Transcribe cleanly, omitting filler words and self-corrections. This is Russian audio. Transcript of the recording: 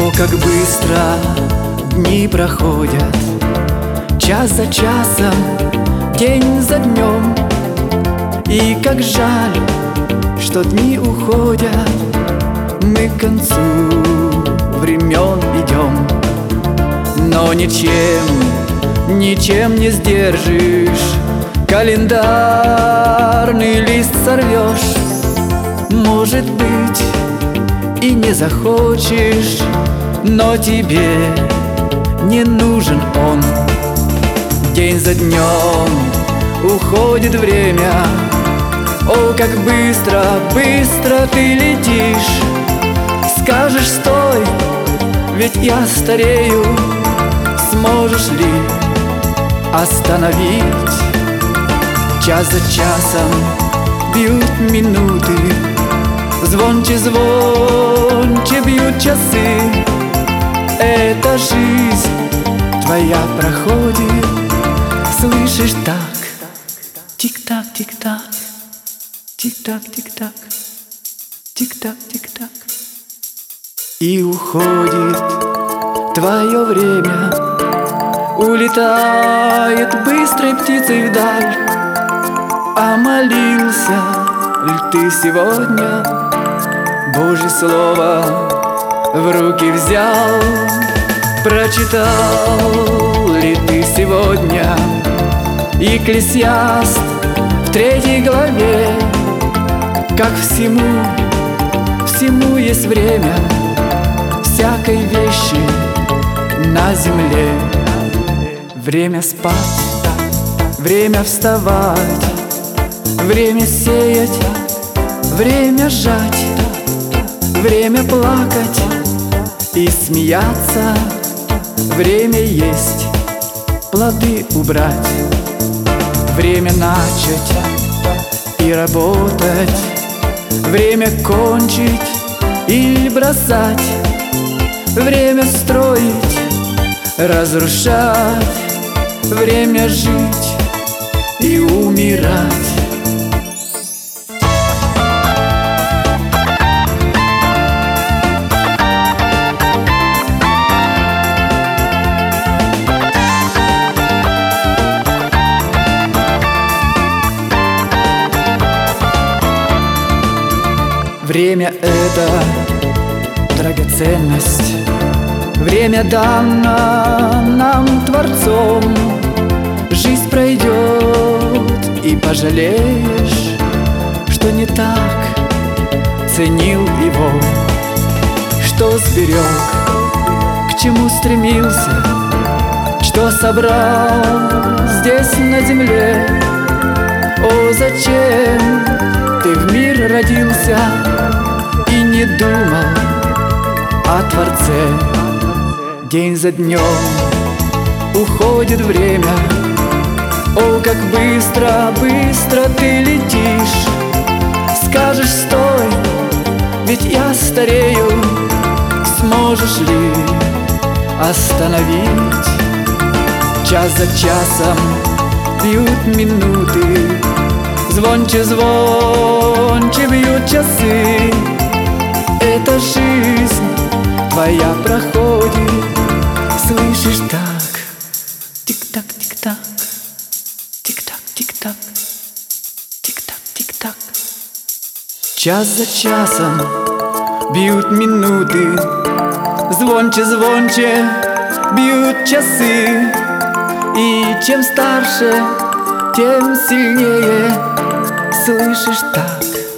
О, как быстро дни проходят, час за часом, день за днем. И как жаль, что дни уходят, мы к концу времен идем. Но ничем не сдержишь, календарный лист сорвешь. Может быть, и не захочешь, но тебе не нужен он. День за днем уходит время. О, как быстро, быстро ты летишь. Скажешь: стой, ведь я старею. Сможешь ли остановить? Час за часом бьют минуты, звонче, звонче бьют часы. Эта жизнь твоя проходит, слышишь, так? Тик-так, тик-так, тик-так, тик-так, тик-так, тик-так. И уходит твое время, улетает быстрой птицей вдаль. А молился ли ты сегодня? Божье слово в руки взял. Прочитал ли ты сегодня Екклесиаст в 3 главе? Как всему есть время, всякой вещи на земле. Время спать, время вставать, время сеять, время жать, время плакать и смеяться, время есть, плоды убрать, время начать и работать, время кончить или бросать, время строить, разрушать, время жить и умирать. Время — это драгоценность, время дано нам Творцом. Жизнь пройдет, и пожалеешь, что не так ценил его, что сберег, к чему стремился, что собрал здесь на земле. О, зачем ты в мир родился и не думал о Творце? День за днем уходит время. О, как быстро, быстро ты летишь. Скажешь: стой, ведь я старею. Сможешь ли остановить? Час за часом бьют минуты, звонче, звонче бьют часы. Эта жизнь твоя проходит, слышишь, так? Тик-так, тик-так, тик-так, тик-так, тик-так, тик-так. Час за часом бьют минуты, звонче, звонче бьют часы. И чем старше, тем сильнее, слышишь, так?